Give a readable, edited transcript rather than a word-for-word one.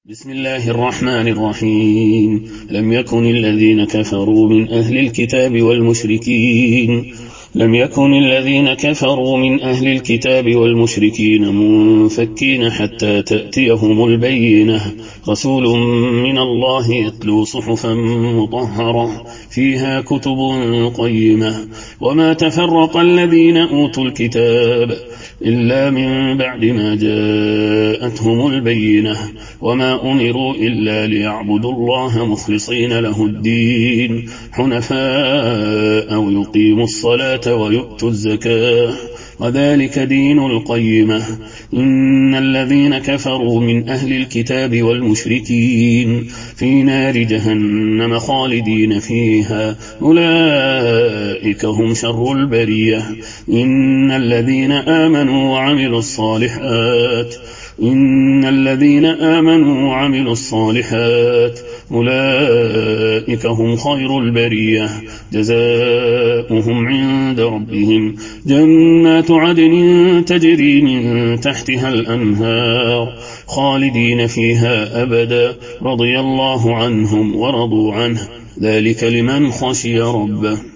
بسم الله الرحمن الرحيم. لم يكن الذين كفروا من أهل الكتاب والمشركين منفكين حتى تأتيهم البينة. رسول من الله يتلو صحفا مطهرة فيها كتب قيمة. وما تفرق الذين أوتوا الكتاب إلا من بعد ما جاءتهم البينة. وما أمروا إلا ليعبدوا الله مخلصين له الدين حنفاء ويقيموا الصلاة ويؤتوا الزكاة وذلك دين القيمة. إن الذين كفروا من أهل الكتاب والمشركين في نار جهنم خالدين فيها أولئك هم شر البرية. إن الذين آمنوا وعملوا الصالحات أولئك هم خير البرية. جزاؤهم عند ربهم جنات عدن تجري من تحتها الأنهار خالدين فيها أبدا رضي الله عنهم ورضوا عنه ذلك لمن خشي ربه.